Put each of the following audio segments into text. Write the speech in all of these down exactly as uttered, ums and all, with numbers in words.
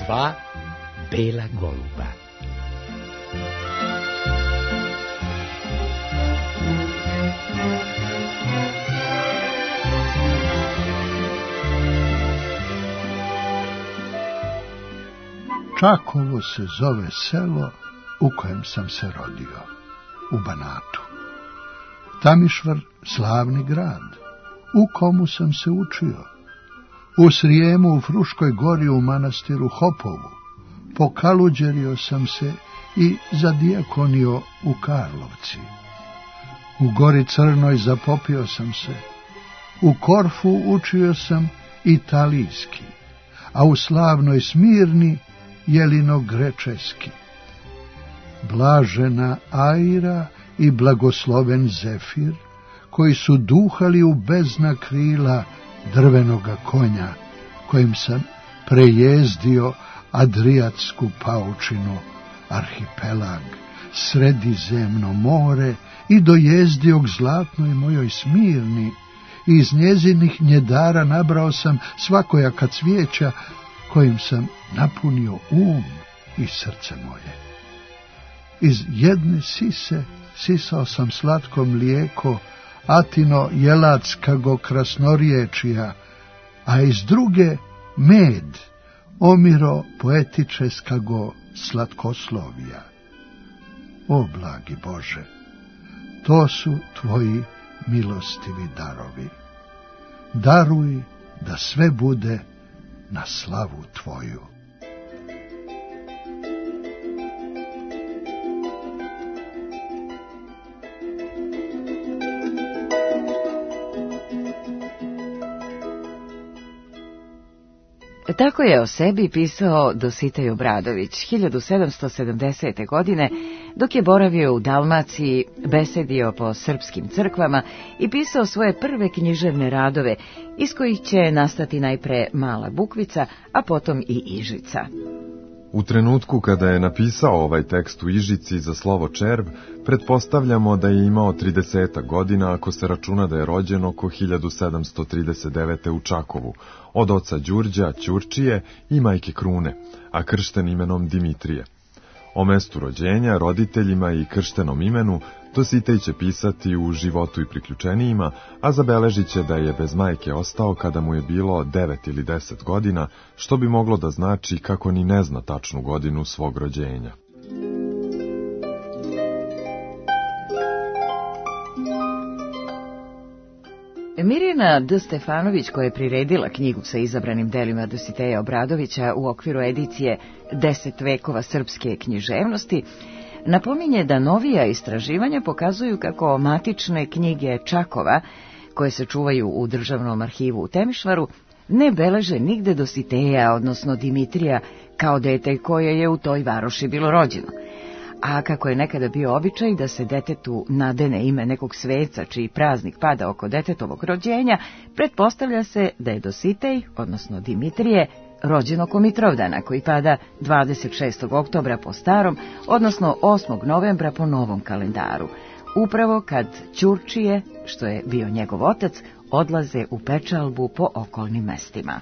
Dva bela goluba. Čakovo se zove selo u kojem sam se rodio, u Banatu. Tamišvar slavni grad, u komu sam se učio. U Srijemu, u Fruškoj gori, u manastiru Hopovu. Pokaluđerio sam se i zadijakonio u Karlovci. U gori Crnoj zapopio sam se. U Korfu učio sam italijski, a u slavnoj Smirni jelino-grečeski. Blažena Aira i blagosloven Zefir, koji su duhali u bezna krila drvenoga konja, kojim sam prejezdio Adriatsku paučinu, arhipelag, Sredizemno more i dojezdio k zlatnoj mojoj Smirni, i iz njezinih njedara nabrao sam svakojaka cvijeća, kojim sam napunio um i srce moje. Iz jedne sise sisao sam slatko mlijeko, Atino jelackago krasnoriječija, a iz druge med, omiro poetičeskago slatkoslovija. O blagi Bože, to su tvoji milostivi darovi. Daruj da sve bude na slavu tvoju. Tako je o sebi pisao Dositej Obradović hiljadu sedamsto sedamdesete. godine, dok je boravio u Dalmaciji, besedio po srpskim crkvama i pisao svoje prve književne radove, iz kojih će nastati najpre Mala Bukvica, a potom i Ižica. U trenutku kada je napisao ovaj tekst u Ižici za slovo červ, pretpostavljamo da je imao trideset godina, ako se računa da je rođen oko hiljadu sedamsto trideset devete. u Čakovu, od oca Đurđa Ćurčije i majke Krune, a kršten imenom Dimitrije. O mestu rođenja, roditeljima i krštenom imenu Dositej će pisati u Životu i priključenijima, a zabeležit će da je bez majke ostao kada mu je bilo devet ili deset godina, što bi moglo da znači kako ni ne zna tačnu godinu svog rođenja. Mirjana D. Stefanović, koja je priredila knjigu sa izabranim delima Dositeja Obradovića u okviru edicije Deset vekova srpske književnosti, napominje da novija istraživanja pokazuju kako matične knjige Čakova, koje se čuvaju u Državnom arhivu u Temišvaru, ne beleže nigde Dositeja, odnosno Dimitrija, kao dete koje je u toj varoši bilo rođeno. A kako je nekada bio običaj da se detetu nadene ime nekog sveca čiji praznik pada oko detetovog rođenja, pretpostavlja se da je Dositej, odnosno Dimitrije, rođen oko Mitrovdana, koji pada dvadeset šestog oktobra po starom, odnosno osmog novembra po novom kalendaru, upravo kad Ćurčije, što je bio njegov otac, odlaze u pečalbu po okolnim mestima.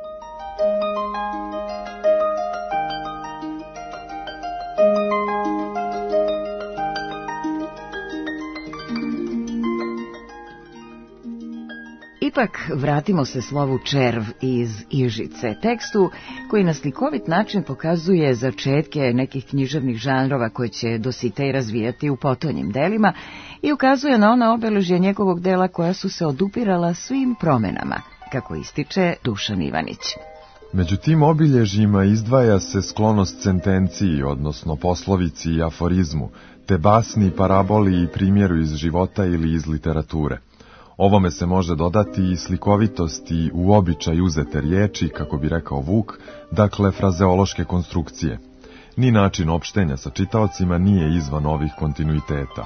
Ipak vratimo se slovu červ iz Ižice, tekstu koji na slikovit način pokazuje začetke nekih književnih žanrova koje će Dositej razvijati u potonjim delima i ukazuje na ona obeležja njegovog dela koja su se odupirala svim promenama, kako ističe Dušan Ivanić. Među tim obilježjima izdvaja se sklonost sentenciji, odnosno poslovici i aforizmu, te basni, paraboli i primjeru iz života ili iz literature. Ovome se može dodati i slikovitost i u običaj uzete riječi, kako bi rekao Vuk, dakle frazeološke konstrukcije. Ni način opštenja sa čitaocima nije izvan ovih kontinuiteta.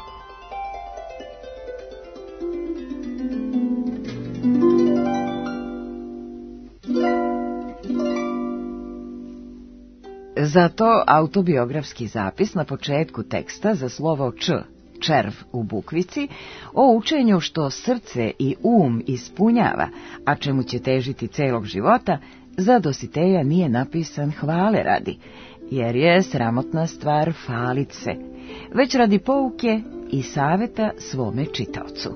Zato autobiografski zapis na početku teksta za slovo Č, červ u bukvici, o učenju što srce i um ispunjava, a čemu će težiti celog života, za Dositeja nije napisan hvale radi, jer je sramotna stvar falit se, već radi pouke i saveta svome čitaocu.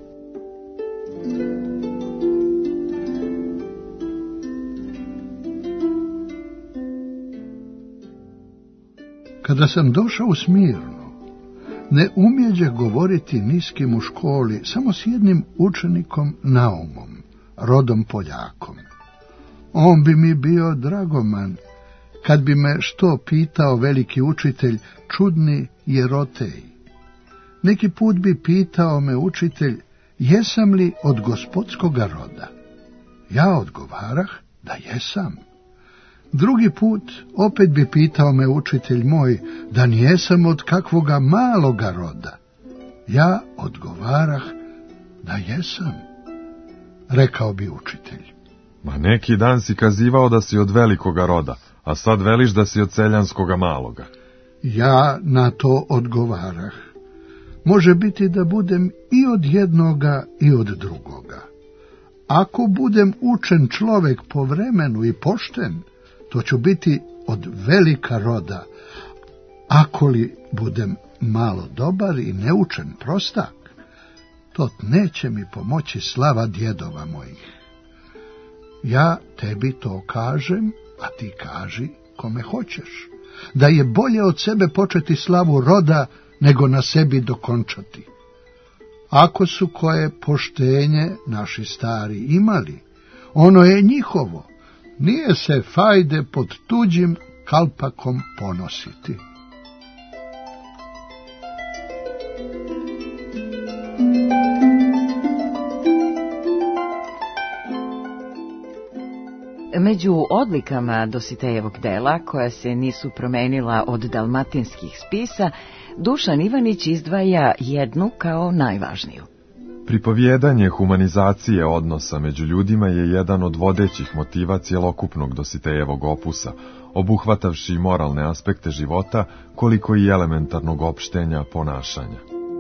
Kada sam došao u Smirnu, ne umjeđe govoriti niskim u školi, samo s jednim učenikom Naumom, rodom Poljakom. On bi mi bio dragoman, kad bi me što pitao veliki učitelj, čudni Jerotej. Neki put bi pitao me učitelj, jesam li od gospodskoga roda? Ja odgovarah da jesam. Drugi put opet bi pitao me učitelj moj, da nijesam od kakvoga maloga roda. Ja odgovarah da jesam. Rekao bi učitelj. Ma neki dan si kazivao da si od velikoga roda, a sad veliš da si od seljanskoga maloga. Ja na to odgovarah. Može biti da budem i od jednoga i od drugoga. Ako budem učen čovek po vremenu i pošten, to ću biti od velika roda. Ako li budem malo dobar i neučen prostak, to neće mi pomoći slava djedova mojih. Ja tebi to kažem, a ti kaži kome hoćeš, da je bolje od sebe početi slavu roda, nego na sebi dokončati. Ako su koje poštenje naši stari imali, ono je njihovo, nije se fajde pod tuđim kalpakom ponositi. Među odlikama Dositejevog dela, koja se nisu promenila od dalmatinskih spisa, Dušan Ivanić izdvaja jednu kao najvažniju. Pripovjedanje humanizacije odnosa među ljudima je jedan od vodećih motiva cjelokupnog Dositejevog opusa, obuhvatavši moralne aspekte života, koliko i elementarnog opštenja ponašanja.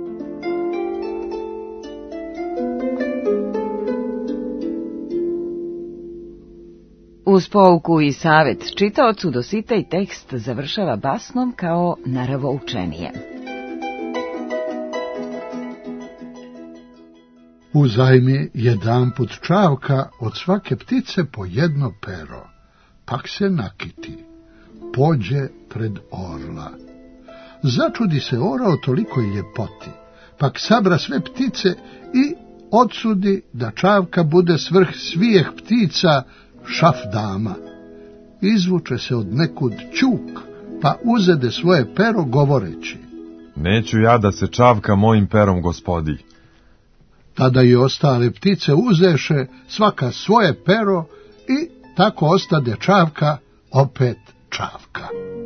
Uz pouku i savet čitaocu Dositej tekst završava basnom kao naravoučenijem. Uzajmi jedanput čavka od svake ptice po jedno pero, pak se nakiti, pođe pred orla. Začudi se orao tolikoj ljepoti, pak sabra sve ptice i odsudi da čavka bude svrh svijeh ptica, šaf dama. Izvuče se od nekud ćuk, pa uzede svoje pero govoreći: neću ja da se čavka mojim perom gospodi. Tada i ostale ptice uzeše svaka svoje pero i tako ostade čavka opet čavka.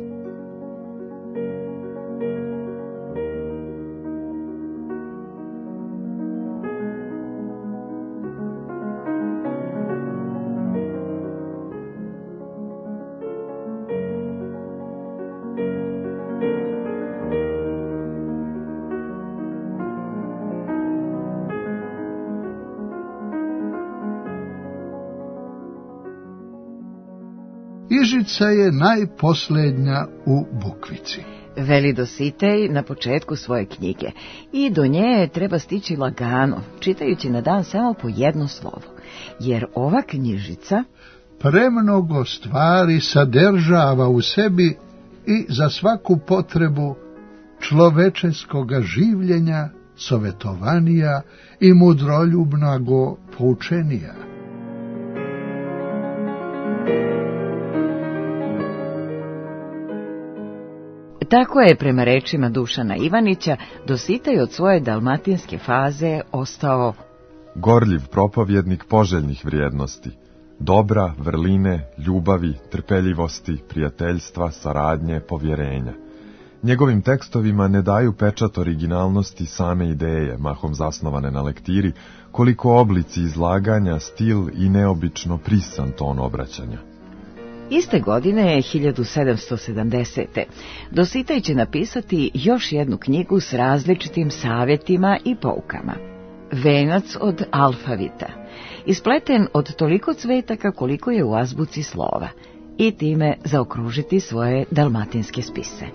Ižica je najposljednja u bukvici, veli Dositej na početku svoje knjige, i do nje treba stići lagano, čitajući na dan samo po jedno slovo, jer ova knjižica premnogo stvari sadržava u sebi i za svaku potrebu človečeskoga življenja sovetovanija i mudroljubnago poučenija. Tako je, prema rečima Dušana Ivanića, Dositej od svoje dalmatinske faze ostao gorljiv propovjednik poželjnih vrijednosti, dobra, vrline, ljubavi, trpeljivosti, prijateljstva, saradnje, povjerenja. Njegovim tekstovima ne daju pečat originalnosti same ideje, mahom zasnovane na lektiri, koliko oblici izlaganja, stil i neobično prisan ton obraćanja. Iste godine, hiljadu sedamsto sedamdesete. Dositej će napisati još jednu knjigu s različitim savjetima i poukama. Venac od alfavita. ispleten od toliko cvetaka koliko je u azbuci slova, i time zaokružiti svoje dalmatinske spise.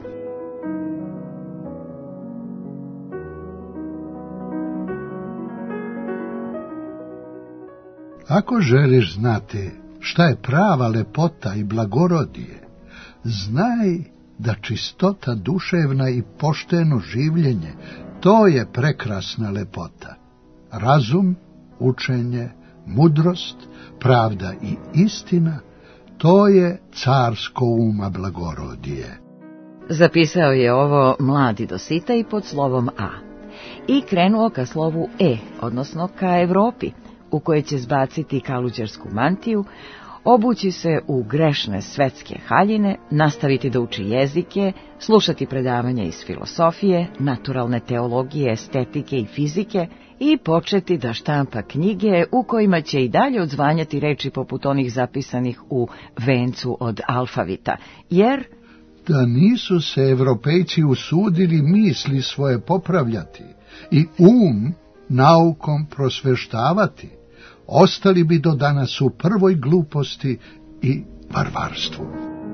Ako želiš znati šta je prava lepota i blagorodije, znaj da čistota duševna i pošteno življenje, to je prekrasna lepota. Razum, učenje, mudrost, pravda i istina, to je carsko uma blagorodije. Zapisao je ovo mladi Dositej pod slovom A i krenuo ka slovu E, odnosno ka Evropi, u kojoj će zbaciti kaluđersku mantiju, obući se u grešne svetske haljine, nastaviti da uči jezike, slušati predavanja iz filosofije, naturalne teologije, estetike i fizike i početi da štampa knjige u kojima će i dalje odzvanjati reči poput onih zapisanih u vencu od alfavita, jer da nisu se Evropejci usudili misli svoje popravljati i um naukom prosveštavati, ostali bi do danas u prvoj gluposti i varvarstvu.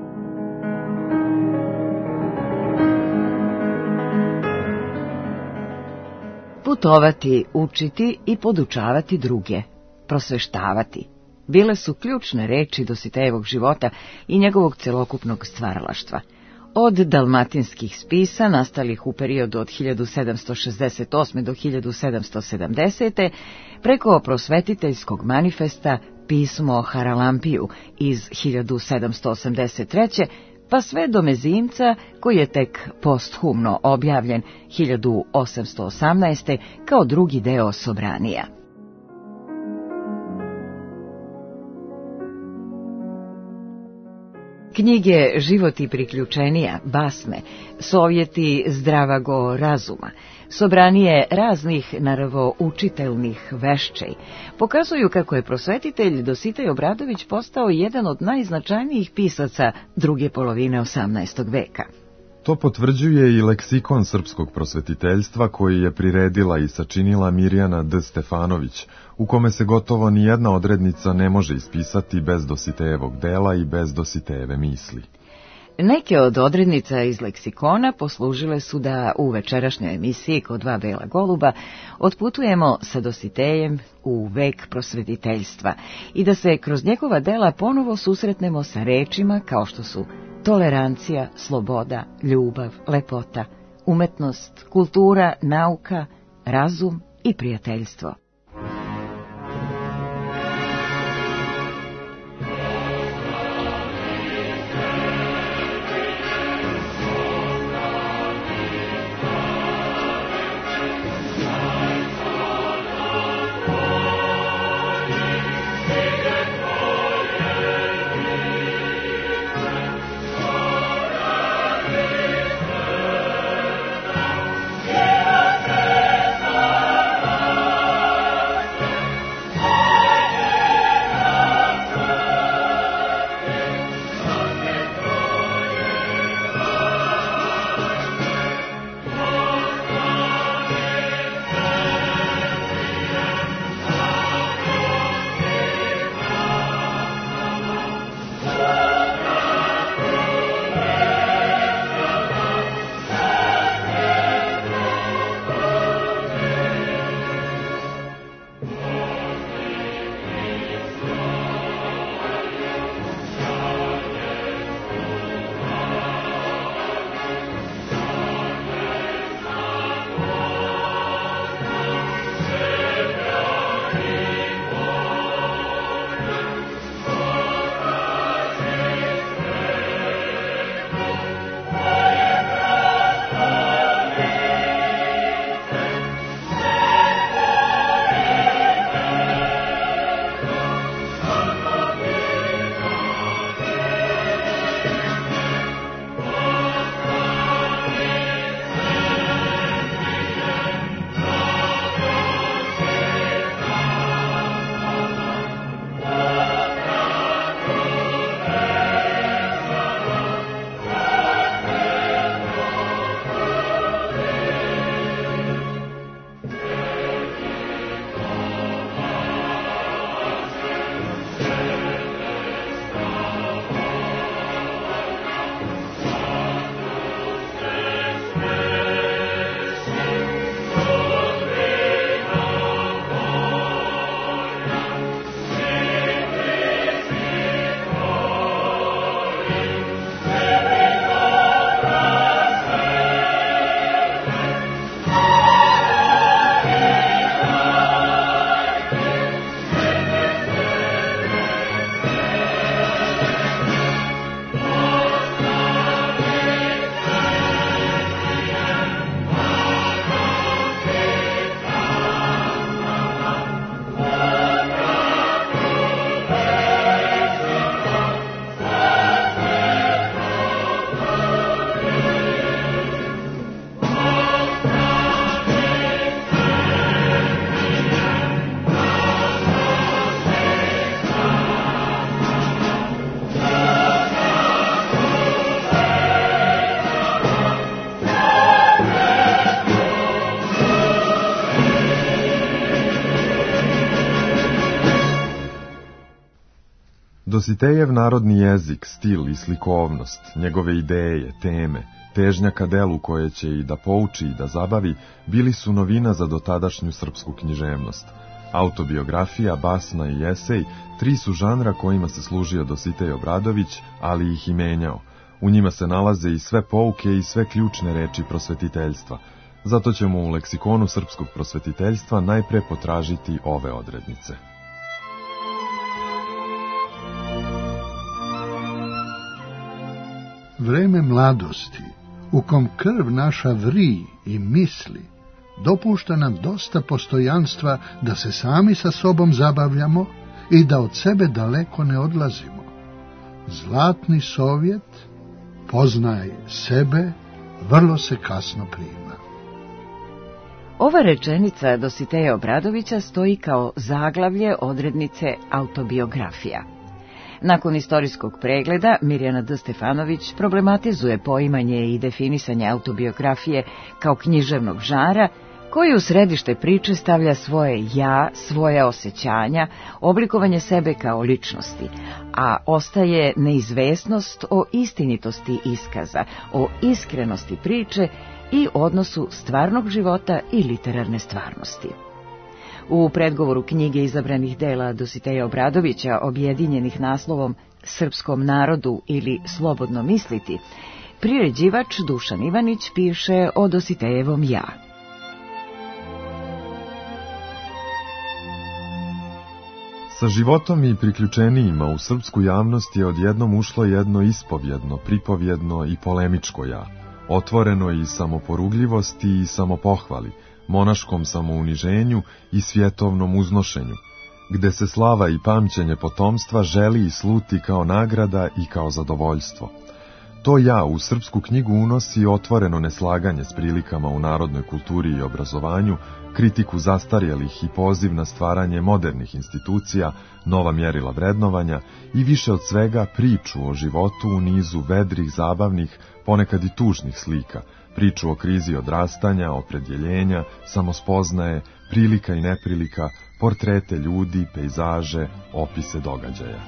Putovati, učiti i podučavati druge, prosveštavati, bile su ključne reči Dositejevog života i njegovog celokupnog stvaralaštva. Od dalmatinskih spisa, nastalih u periodu od hiljadu sedamsto šezdeset osme do hiljadu sedamsto sedamdesete. preko prosvetiteljskog manifesta Pismo Haralampiju iz hiljadu sedamsto osamdeset treće. pa sve do Mezinca, koji je tek posthumno objavljen hiljadu osamsto osamnaeste. kao drugi deo Sobranija. Knjige Život i priključenija, basme, Sovjeti zdravago razuma, Sobranije raznih naravoučitelnih vešćej, pokazuju kako je prosvetitelj Dositej Obradović postao jedan od najznačajnijih pisaca druge polovine osamnaestog veka. To potvrđuje i leksikon srpskog prosvetiteljstva koji je priredila i sačinila Mirjana D. Stefanović, u kome se gotovo nijedna odrednica ne može ispisati bez Dositejevog dela i bez Dositejeve misli. Neke od odrednica iz leksikona poslužile su da u večerašnjoj emisiji Kod dva bela goluba otputujemo sa Dositejem u vek prosvetiteljstva i da se kroz njegova dela ponovo susretnemo sa rečima kao što su tolerancija, sloboda, ljubav, lepota, umetnost, kultura, nauka, razum i prijateljstvo. Dositejev narodni jezik, stil i slikovnost, njegove ideje, teme, težnja ka delu koje će i da pouči i da zabavi, bili su novina za dotadašnju srpsku književnost. Autobiografija, basna i esej, tri su žanra kojima se služio Dositej Obradović, ali ih i menjao. U njima se nalaze i sve pouke i sve ključne reči prosvetiteljstva. Zato ćemo u leksikonu srpskog prosvetiteljstva najpre potražiti ove odrednice. Vreme mladosti, u kom krv naša vri i misli, dopušta nam dosta postojanstva da se sami sa sobom zabavljamo i da od sebe daleko ne odlazimo. Zlatni sovjet, poznaj sebe, vrlo se kasno prima. Ova rečenica Dositeja Obradovića stoji kao zaglavlje odrednice autobiografija. Nakon istorijskog pregleda, Mirjana D. Stefanović problematizuje poimanje i definisanje autobiografije kao književnog žanra, koji u središte priče stavlja svoje ja, svoje osjećanja, oblikovanje sebe kao ličnosti, a ostaje neizvesnost o istinitosti iskaza, o iskrenosti priče i odnosu stvarnog života i literarne stvarnosti. U predgovoru knjige izabranih dela Dositeja Obradovića, objedinjenih naslovom Srpskom narodu ili Slobodno misliti, priređivač Dušan Ivanić piše o Dositejevom ja. Sa životom i priključenijima u srpsku javnost je odjednom ušlo jedno ispovjedno, pripovjedno i polemičko ja, otvoreno i samoporugljivosti i samopohvali, monaškom samouniženju i svjetovnom uznošenju, gde se slava i pamćenje potomstva želi i sluti kao nagrada i kao zadovoljstvo. To ja u srpsku knjigu unosi otvoreno neslaganje s prilikama u narodnoj kulturi i obrazovanju, kritiku zastarjelih i poziv na stvaranje modernih institucija, nova mjerila vrednovanja i više od svega priču o životu u nizu vedrih, zabavnih, ponekad i tužnih slika, priču o krizi odrastanja, opredjeljenja, samospoznaje, prilika i neprilika, portrete ljudi, pejzaže, opise događaja.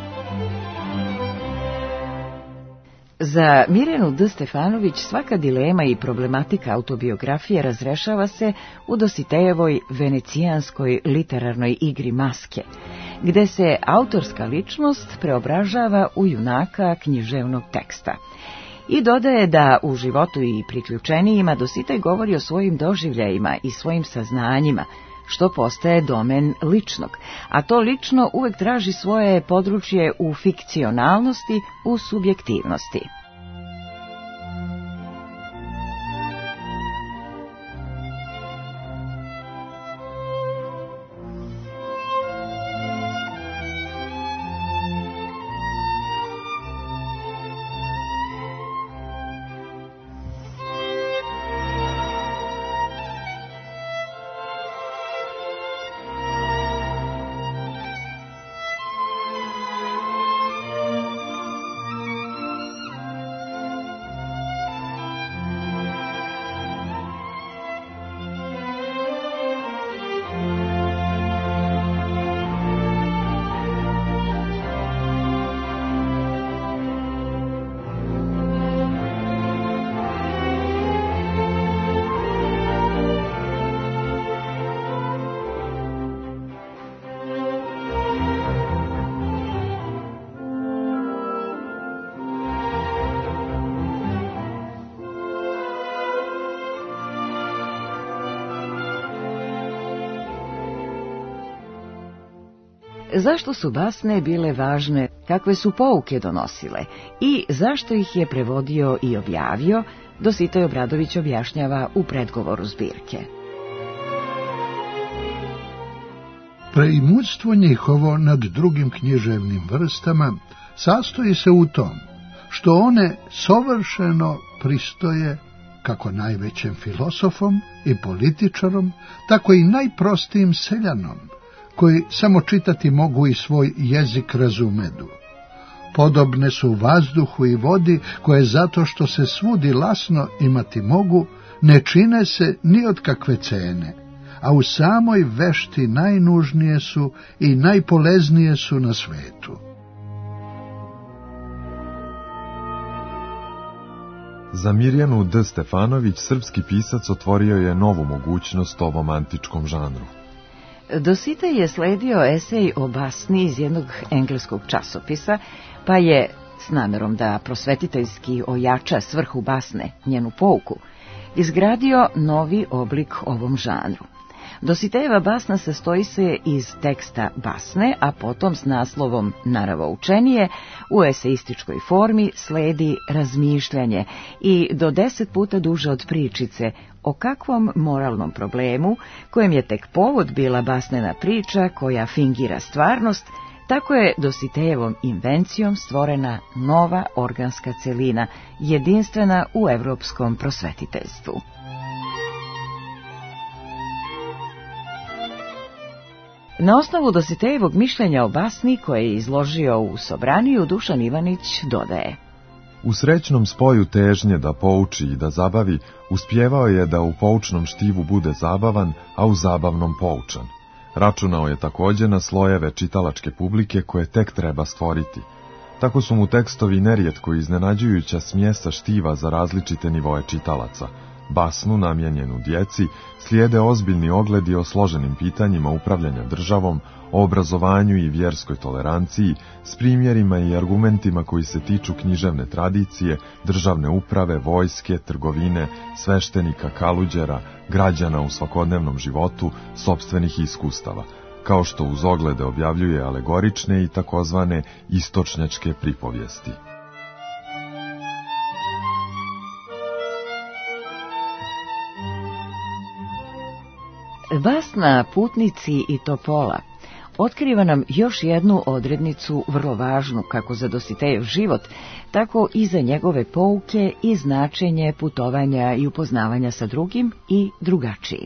Za Mirjanu D. Stefanović svaka dilema i problematika autobiografije razrešava se u Dositejevoj venecijanskoj literarnoj igri maske, gde se autorska ličnost preobražava u junaka književnog teksta. I dodaje da u životu i priključenijima Dositej govori o svojim doživljajima i svojim saznanjima, što postaje domen ličnog, a to lično uvek traži svoje područje u fikcionalnosti, u subjektivnosti. Zašto su basne bile važne, kakve su pouke donosile i zašto ih je prevodio i objavio, Dositej Obradović objašnjava u predgovoru zbirke. Preimudstvo njihovo nad drugim književnim vrstama sastoji se u tom što one savršeno pristoje kako najvećem filosofom i političarom, tako i najprostijim seljanom, koji samo čitati mogu i svoj jezik razumedu. Podobne su vazduhu i vodi, koje zato što se svudi lasno imati mogu, ne čine se ni od kakve cene, a u samoj vešti najnužnije su i najpoleznije su na svetu. Za Mirjanu D. Stefanović srpski pisac otvorio je novu mogućnost ovom antičkom žanru. Dositej je sledio esej o basni iz jednog engleskog časopisa, pa je, s namerom da prosvetiteljski ojača svrhu basne, njenu pouku, izgradio novi oblik ovom žanru. Dositejeva basna sastoji se iz teksta basne, a potom s naslovom Naravoučenije u eseističkoj formi sledi razmišljanje i do deset puta duže od pričice o kakvom moralnom problemu, kojem je tek povod bila basnena priča koja fingira stvarnost, tako je Dositejevom invencijom stvorena nova organska celina, jedinstvena u evropskom prosvetiteljstvu. Na osnovu Dositejevog mišljenja o basni koje je izložio u Sobraniju, Dušan Ivanić dodaje: U srećnom spoju težnje da pouči i da zabavi, uspjevao je da u poučnom štivu bude zabavan, a u zabavnom poučan. Računao je također na slojeve čitalačke publike koje tek treba stvoriti. Tako su mu tekstovi nerijetko iznenađujuća smjesa štiva za različite nivoe čitalaca. Basnu namijenjenu djeci slijede ozbiljni ogledi o složenim pitanjima upravljanja državom, o obrazovanju i vjerskoj toleranciji, s primjerima i argumentima koji se tiču književne tradicije, državne uprave, vojske, trgovine, sveštenika, kaluđera, građana u svakodnevnom životu, sopstvenih iskustava, kao što uz oglede objavljuje alegorične i takozvane istočnjačke pripovijesti. Basna Putnici i Topola otkriva nam još jednu odrednicu vrlo važnu kako za Dositejev život, tako i za njegove pouke i značenje putovanja i upoznavanja sa drugim i drugačijim.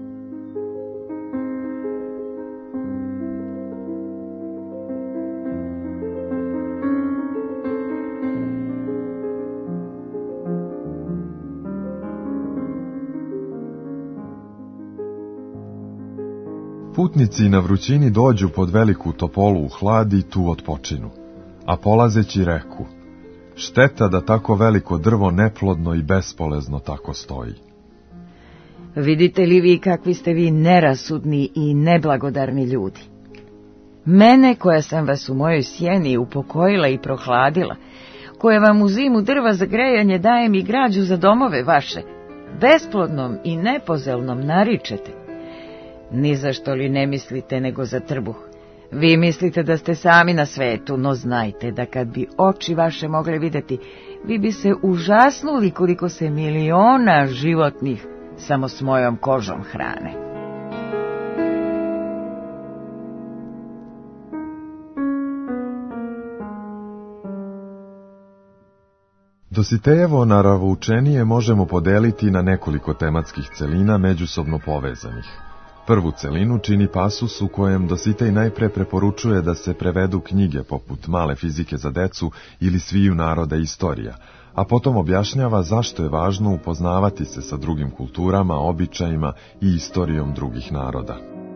Putnici na vrućini dođu pod veliku topolu u hlad i tu otpočinu, a polazeći reku: šteta da tako veliko drvo neplodno i bespolezno tako stoji. Vidite li vi kakvi ste vi nerasudni i neblagodarni ljudi? Mene koja sam vas u mojoj sjeni upokojila i prohladila, koja vam u zimu drva za grejanje dajem i građu za domove vaše, besplodnom i nepozelnom naričete. Ni za što li ne mislite nego za trbuh. Vi mislite da ste sami na svetu, no znajte da kad bi oči vaše mogle vidjeti, vi bi se užasnuli koliko se miliona životnih samo s mojom kožom hrane. Dositejevo naravoučenije možemo podeliti na nekoliko tematskih celina međusobno povezanih. Prvu celinu čini pasus u kojem Dositej najpre preporučuje da se prevedu knjige poput Male fizike za decu ili Sviju naroda istorija, a potom objašnjava zašto je važno upoznavati se sa drugim kulturama, običajima i istorijom drugih naroda.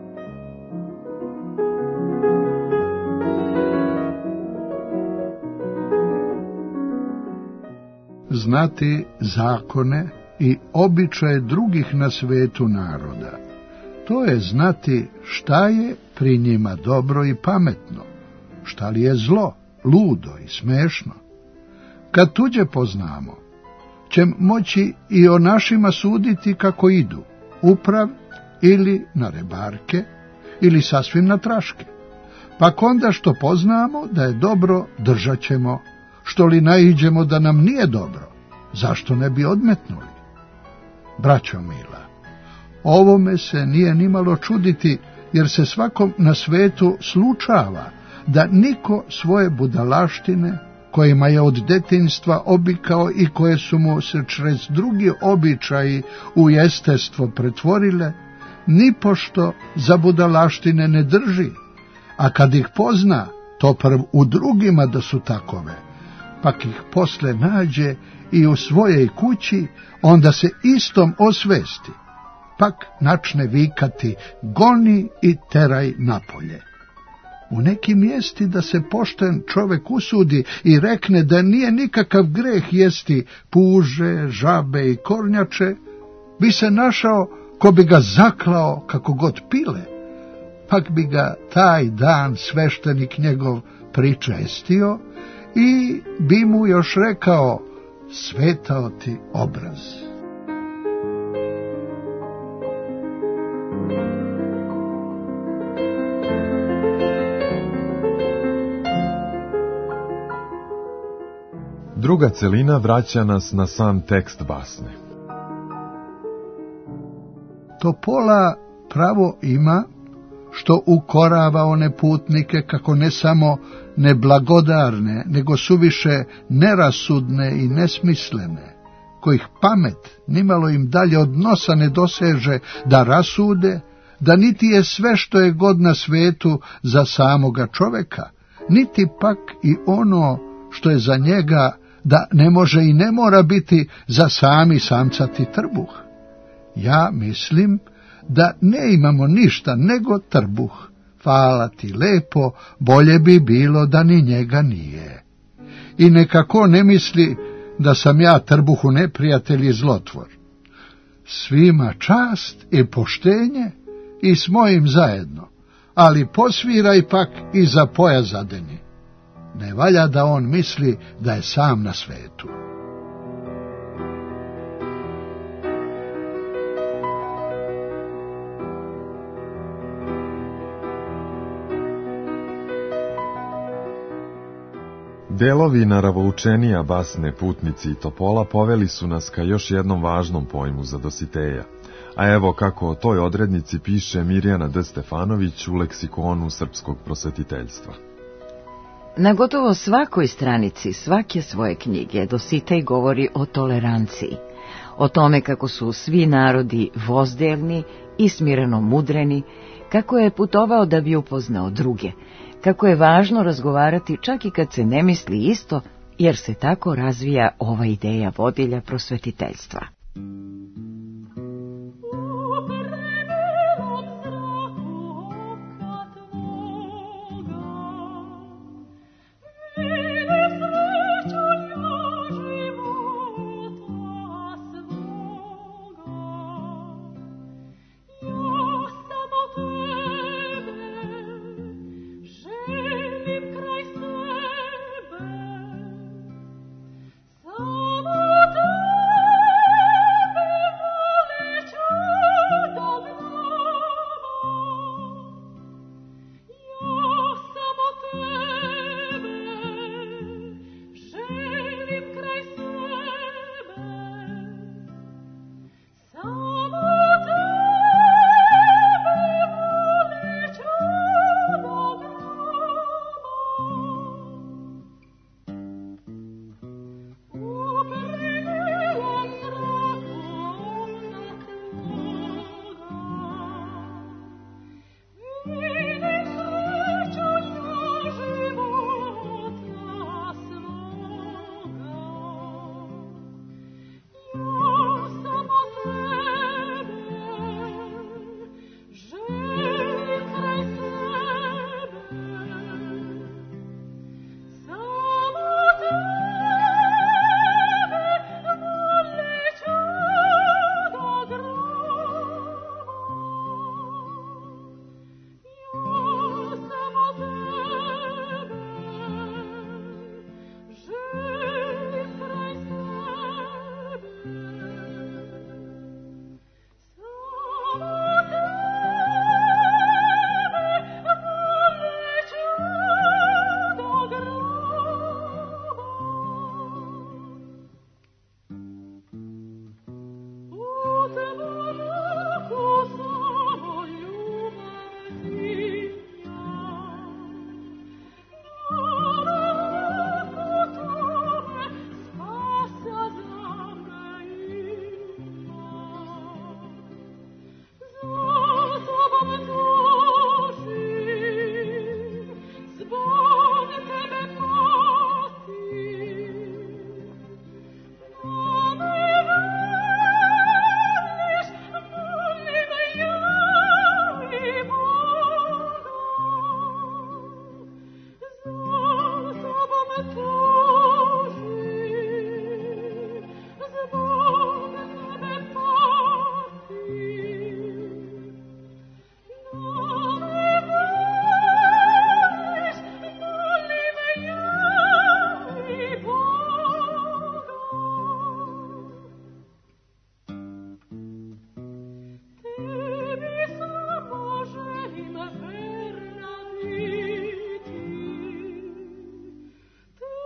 Znati zakone i običaje drugih na svetu naroda. To je znati šta je pri njima dobro i pametno, šta li je zlo, ludo i smešno. Kad tuđe poznamo, ćem moći i o našima suditi kako idu, uprav ili na rebarke, ili sasvim na traške. Pa onda što poznamo da je dobro, držat ćemo, što li naiđemo da nam nije dobro, zašto ne bi odmetnuli? Braćo mila, ovome se nije nimalo čuditi, jer se svakom na svetu slučava da niko svoje budalaštine, kojima je od detinjstva obikao i koje su mu se črez drugi običaji u jestestvo pretvorile, nipošto za budalaštine ne drži, a kad ih pozna, to prv u drugima da su takove, pak ih posle nađe i u svojej kući, onda se istom osvesti, pak načne vikati: goni i teraj napolje. U nekim mjesti da se pošten čovjek usudi i rekne da nije nikakav greh jesti puže, žabe i kornjače, bi se našao ko bi ga zaklao kako god pile, pak bi ga taj dan sveštenik njegov pričestio i bi mu još rekao: svetao ti obraz. Druga celina vraća nas na sam tekst basne. Topola pravo ima što ukorava one putnike kako ne samo neblagodarne, nego suviše nerasudne i nesmislene, kojih pamet nimalo im dalje od nosa ne doseže da rasude, da niti je sve što je god na svetu za samoga čoveka, niti pak i ono što je za njega da ne može i ne mora biti za sami samcati trbuh. Ja mislim da ne imamo ništa nego trbuh. Hvala ti lepo, bolje bi bilo da ni njega nije. I nekako ne misli da sam ja trbuhu neprijatelj i zlotvor. Svima čast i poštenje i s mojim zajedno, ali posviraj pak i za poja zadeni. Ne valja da on misli da je sam na svetu. Delovi naravoučenija basne Putnici i Topola poveli su nas ka još jednom važnom pojmu za Dositeja. A evo kako o toj odrednici piše Mirjana D. Stefanović u leksikonu srpskog prosvetiteljstva. Na gotovo svakoj stranici svake svoje knjige Dositej govori o toleranciji, o tome kako su svi narodi vozdelni i smireno mudreni, kako je putovao da bi upoznao druge, kako je važno razgovarati čak i kad se ne misli isto, jer se tako razvija ova ideja vodilja prosvetiteljstva. Samo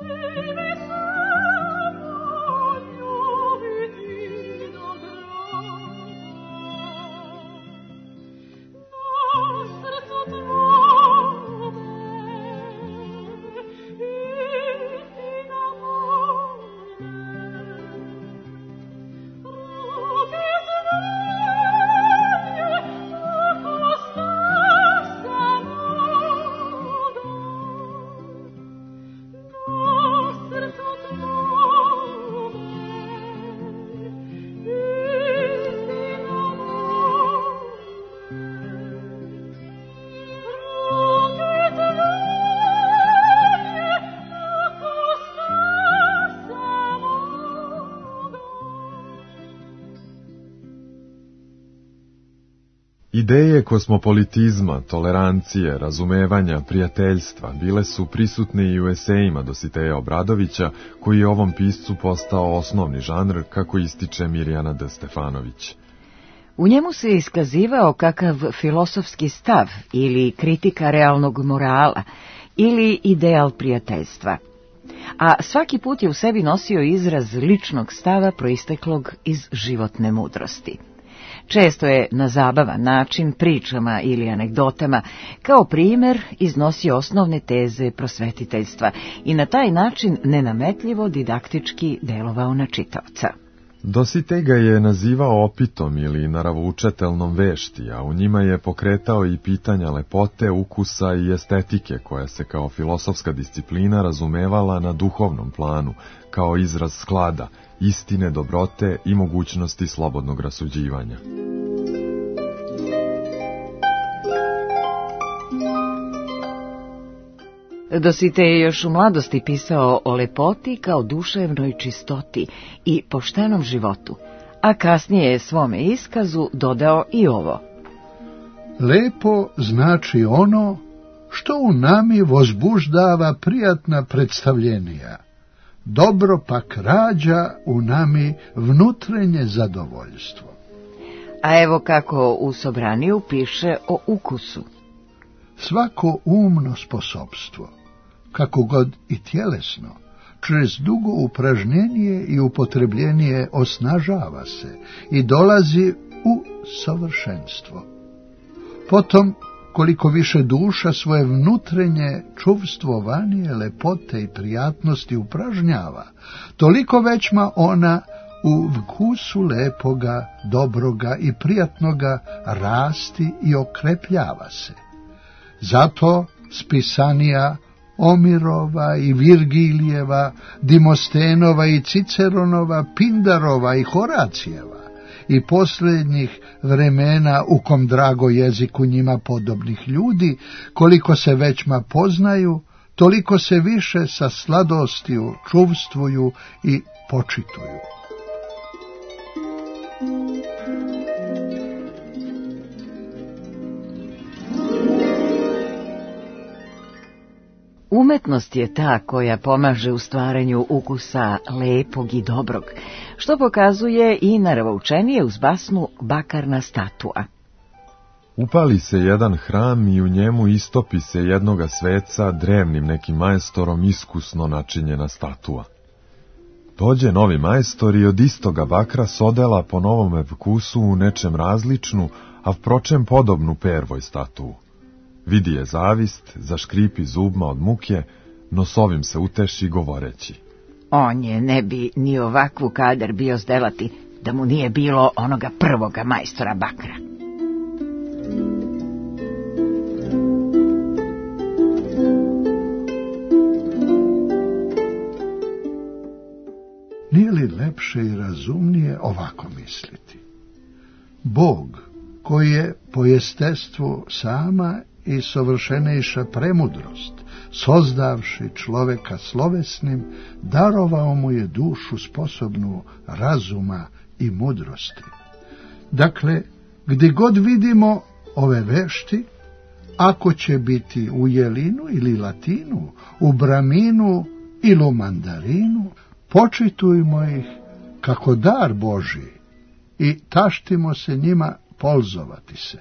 Ideje kosmopolitizma, tolerancije, razumevanja, prijateljstva bile su prisutne i u esejima Dositeja Obradovića, koji je ovom piscu postao osnovni žanr, kako ističe Mirjana D. Stefanović. U njemu se iskazivao kakav filosofski stav ili kritika realnog morala ili ideal prijateljstva, a svaki put je u sebi nosio izraz ličnog stava proisteklog iz životne mudrosti. Često je na zabavan način, pričama ili anegdotama, kao primjer iznosio osnovne teze prosvetiteljstva i na taj način nenametljivo didaktički delovao na čitaoca. Dositej ga je nazivao opitom ili naravoučetelnom vešti, a u njima je pokretao i pitanja lepote, ukusa i estetike, koja se kao filosofska disciplina razumevala na duhovnom planu, kao izraz sklada, istine, dobrote i mogućnosti slobodnog rasuđivanja. Dositej je još u mladosti pisao o lepoti kao duševnoj čistoti i poštenom životu, a kasnije je svome iskazu dodao i ovo. Lepo znači ono što u nami vozbuždava prijatna predstavljenija, dobro pak rađa u nami vnutrenje zadovoljstvo. A evo kako u Sobraniju piše o ukusu. Svako umno sposobstvo, kako god i tjelesno, čez dugo upražnjenije i upotrebljenije osnažava se i dolazi u savršenstvo. Potom, koliko više duša svoje vnutrenje čuvstvovanije lepote i prijatnosti upražnjava, toliko većma ona u vkusu lepoga, dobroga i prijatnoga rasti i okrepljava se. Zato spisanija Omirova i Virgilijeva, Dimostenova i Ciceronova, Pindarova i Horacijeva i posljednjih vremena u kom drago jeziku njima podobnih ljudi, koliko se većma poznaju, toliko se više sa sladostiju čuvstvuju i počituju. Umetnost je ta koja pomaže u stvaranju ukusa lepog i dobrog, što pokazuje i naravoučenije uz basmu Bakarna statua. Upali se jedan hram i u njemu istopi se jednoga sveca drevnim nekim majstorom iskusno načinjena statua. Dođe novi majstor i od istoga bakra sodela po novome vkusu u nečem različnu, a vpročem podobnu prvoj statu. Vidi je zavist, zaškripi zubma od muke, no s ovim se uteši govoreći. On je ne bi ni ovakvu kadar bio zdelati, da mu nije bilo onoga prvoga majstora bakra. Nije li lepše i razumnije ovako misliti? Bog, koji je po jestestvu sama i sovršenejša premudrost, sozdavši čoveka slovesnim, darovao mu je dušu sposobnu razuma i mudrosti. Dakle, gdje god vidimo ove vešti, ako će biti u jelinu ili latinu, u braminu ili u mandarinu, počitujmo ih kako dar Božji i taštimo se njima polzovati se.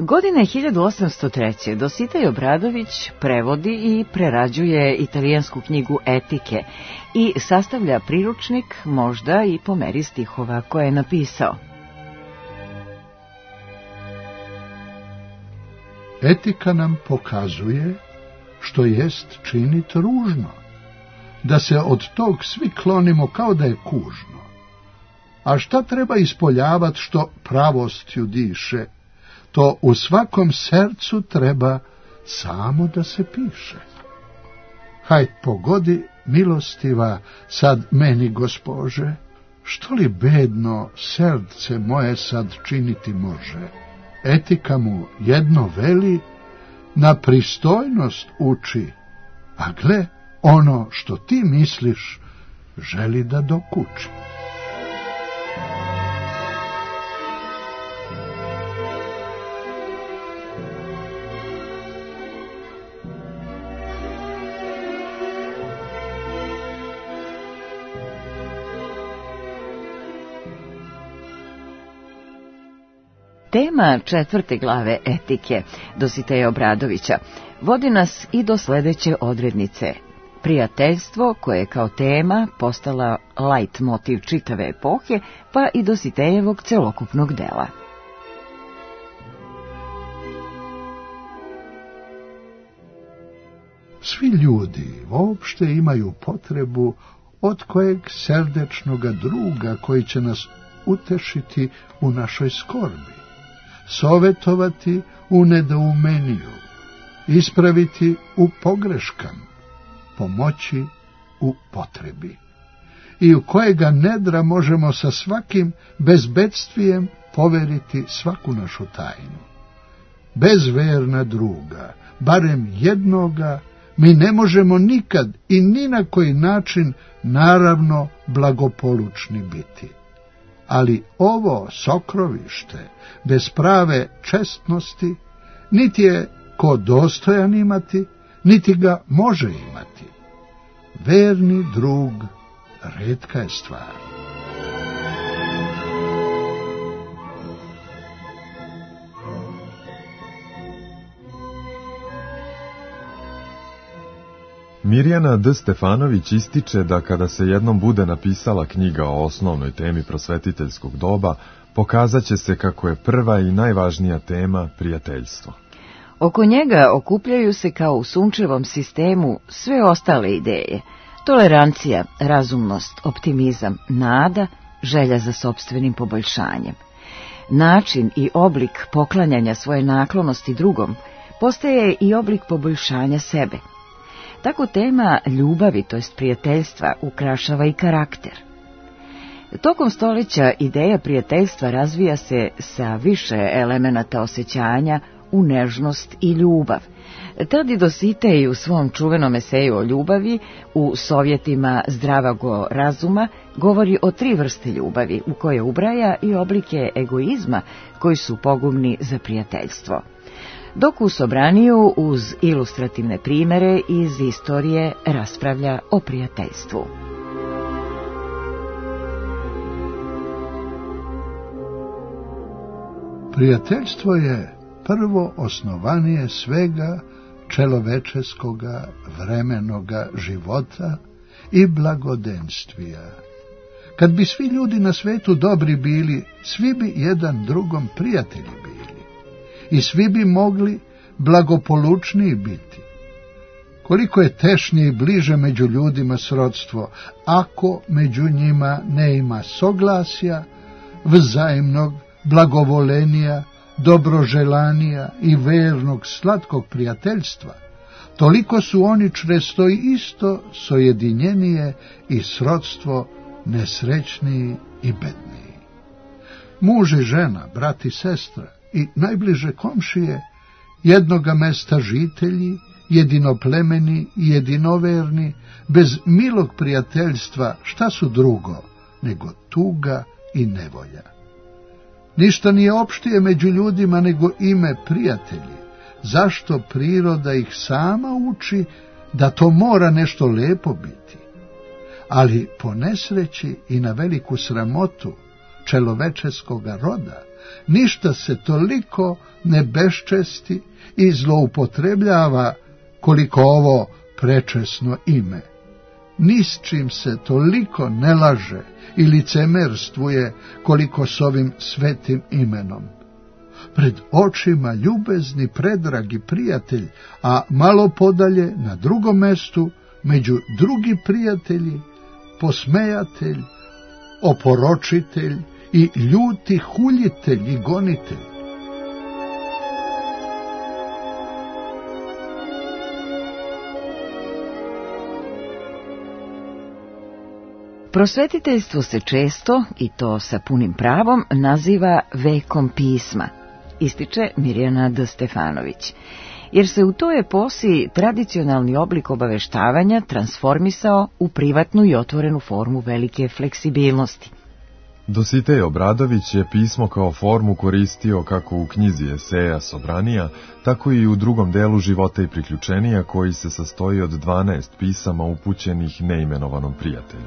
Godine hiljadu osamsto treće. Dositej Obradović prevodi i prerađuje italijansku knjigu Etike i sastavlja priručnik, možda i po meri stihova koje je napisao. Etika nam pokazuje što jest činit ružno, da se od tog svi klonimo kao da je kužno. A šta treba ispoljavati što pravostju diše, to u svakom srcu treba samo da se piše. Haj pogodi, milostiva, sad meni, Gospože, što li bedno srce moje sad činiti može. Etika mu jedno veli, na pristojnost uči, a gle, ono što ti misliš, želi da dokuči. Tema četvrte glave Etike Dositeja Obradovića vodi nas i do sledeće odrednice. Prijateljstvo, koje je kao tema postala lajt motiv čitave epohe, pa i Dositejevog celokupnog dela. Svi ljudi uopšte imaju potrebu od kojeg srdečnoga druga koji će nas utešiti u našoj skorbi, sovetovati u nedoumeniju, ispraviti u pogreškama, pomoći u potrebi, i u kojega nedra možemo sa svakim bezbedstvijem poveriti svaku našu tajnu. Bez verna druga, barem jednoga, mi ne možemo nikad i ni na koji način naravno blagopolučni biti. Ali ovo sokrovište, bez prave čestnosti, niti je ko dostojan imati, niti ga može imati. Verni drug retka je stvar. Mirjana D. Stefanović ističe da kada se jednom bude napisala knjiga o osnovnoj temi prosvetiteljskog doba, pokazat će se kako je prva i najvažnija tema prijateljstvo. Oko njega okupljaju se kao u sunčevom sistemu sve ostale ideje: tolerancija, razumnost, optimizam, nada, želja za sopstvenim poboljšanjem. Način i oblik poklanjanja svoje naklonosti drugom postaje i oblik poboljšanja sebe. Tako tema ljubavi, to jest prijateljstva, ukrašava i karakter. Tokom stoljeća ideja prijateljstva razvija se sa više elemenata osjećanja u nežnost i ljubav. Tad i Dositej u svom čuvenom eseju o ljubavi u Sovjetima zdravog razuma govori o tri vrste ljubavi, u koje ubraja i oblike egoizma koji su pogubni za prijateljstvo. Dok u Sobraniju uz ilustrativne primere iz istorije raspravlja o prijateljstvu. Prijateljstvo je prvo osnovanije svega čelovečeskoga vremenoga života i blagodenstva. Kad bi svi ljudi na svetu dobri bili, svi bi jedan drugom prijatelji bili. I svi bi mogli blagopolučniji biti. Koliko je tešnije i bliže među ljudima srodstvo, ako među njima ne ima soglasja, vzajemnog blagovolenija, dobroželanija i vernog slatkog prijateljstva, toliko su oni često i isto sojedinjenije i srodstvo nesrećniji i bedniji. Muž i žena, brat i sestra i najbliže komšije, jednoga mesta žitelji, jedinoplemeni i jedinoverni, bez milog prijateljstva šta su drugo nego tuga i nevolja. Ništa nije opštije među ljudima nego ime prijatelji, zašto priroda ih sama uči da to mora nešto lepo biti. Ali po nesreći i na veliku sramotu čelovečeskoga roda, ništa se toliko ne beščesti i zloupotrebljava koliko ovo prečesno ime. Ni s čim se toliko ne laže i licemerstvuje koliko s ovim svetim imenom. Pred očima ljubezni predragi prijatelj, a malo podalje na drugom mestu među drugi prijatelji posmejatelj, oporočitelj i ljuti huljitelj i gonitelj. Prosvetiteljstvo se često, i to sa punim pravom, naziva vekom pisma, ističe Mirjana D. Stefanović, jer se u toj eposi tradicionalni oblik obaveštavanja transformisao u privatnu i otvorenu formu velike fleksibilnosti. Dositej Obradović je pismo kao formu koristio kako u knjizi eseja Sobranija, tako i u drugom delu Života i priključenija, koji se sastoji od dvanaest pisama upućenih neimenovanom prijatelju.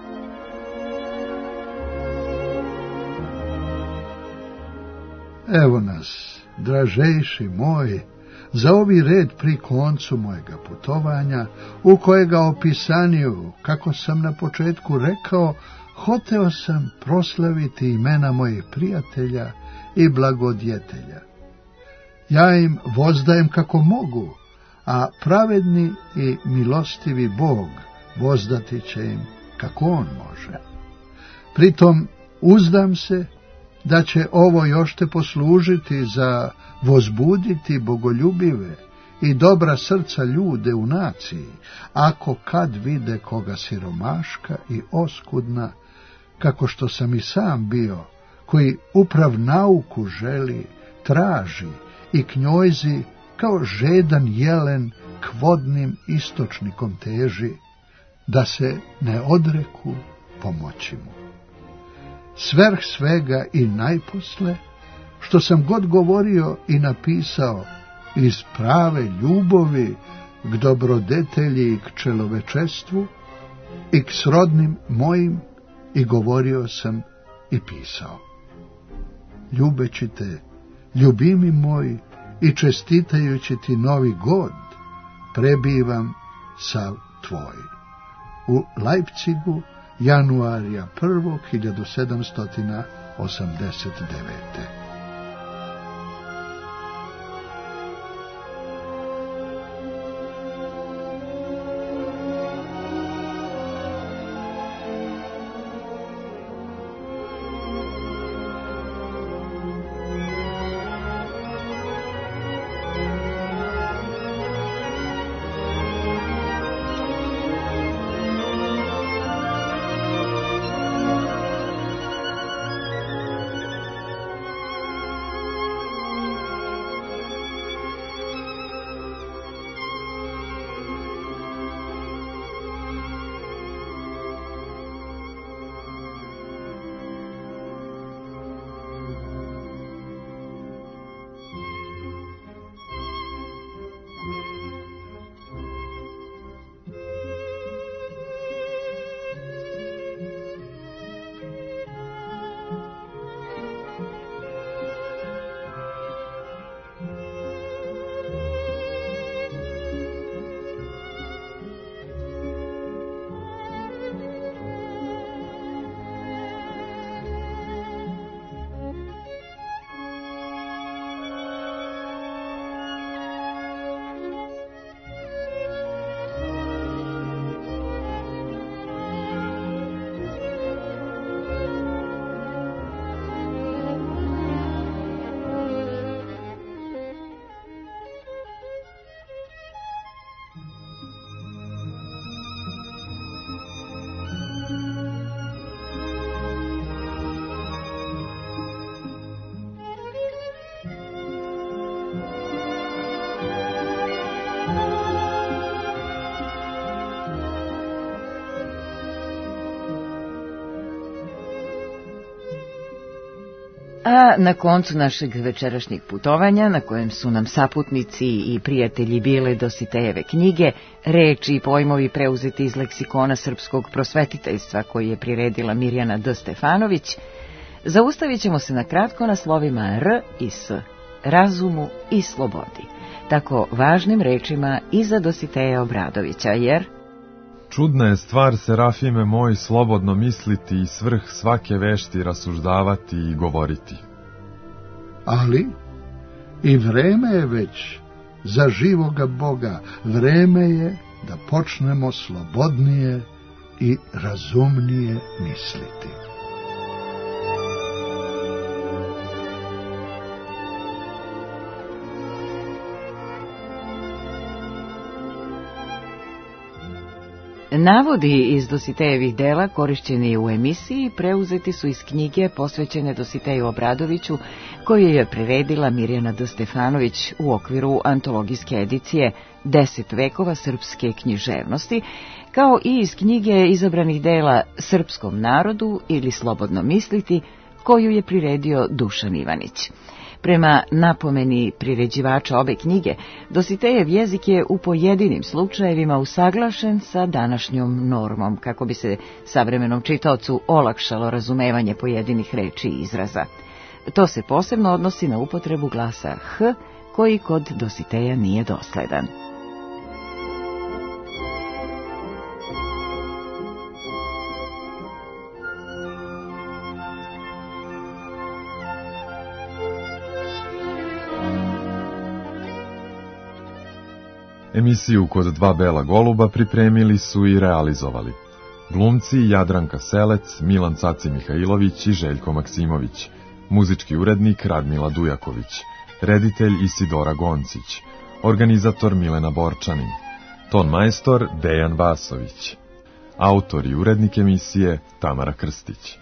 Evo nas, dražejši moj, za ovi red pri koncu mojega putovanja, u kojega opisaniju, kako sam na početku rekao, hoteo sam proslaviti imena mojih prijatelja i blagodjetelja. Ja im vozdajem kako mogu, a pravedni i milostivi Bog vozdati će im kako on može. Pritom uzdam se da će ovo još te poslužiti za vozbuditi bogoljubive i dobra srca ljude u naciji, ako kad vide koga siromaška i oskudna, kako što sam i sam bio, koji uprav nauku želi, traži i k njojzi kao žedan jelen k vodnim istočnikom teži, da se ne odreku pomoći mu. Svrh svega i najposle, što sam god govorio i napisao, iz prave ljubovi k dobrodetelji i k čelovečestvu i k srodnim mojim, i govorio sam i pisao. Ljubeći te, ljubimi moj, i čestitajući ti novi god, prebivam sav tvoj. U Leipzigu, januarja prvog hiljadu sedamsto osamdeset devete. A na koncu našeg večerašnjeg putovanja, na kojem su nam saputnici i prijatelji bile Dositejeve knjige, reči i pojmovi preuzeti iz leksikona srpskog prosvetiteljstva koji je priredila Mirjana D. Stefanović, Zaustavit ćemo se na kratko na slovima R i S, razumu i slobodi, tako važnim rečima i za Dositeja Obradovića, jer čudna je stvar, Serafime moj, slobodno misliti i svrh svake vešti rasuždavati i govoriti. Ali i vreme je već za živoga Boga, vreme je da počnemo slobodnije i razumnije misliti. Navodi iz Dositejevih dela korišćeni u emisiji preuzeti su iz knjige posvećene Dositeju Obradoviću, koju je priredila Mirjana D. Stefanović u okviru antologijske edicije Deset vekova srpske književnosti, kao i iz knjige izabranih dela Srpskom narodu ili Slobodno misliti, koju je priredio Dušan Ivanić. Prema napomeni priređivača obe knjige, Dositejev jezik je u pojedinim slučajevima usaglašen sa današnjom normom, kako bi se savremenom čitaocu olakšalo razumevanje pojedinih reči i izraza. To se posebno odnosi na upotrebu glasa H, koji kod Dositeja nije dosledan. Emisiju Kod dva bela goluba pripremili su i realizovali glumci Jadranka Selec, Milan Caci Mihajlović i Željko Maksimović, muzički urednik Radmila Dujaković, reditelj Isidora Goncić, organizator Milena Borčanin, ton majstor Dejan Vasović, autor i urednik emisije Tamara Krstić.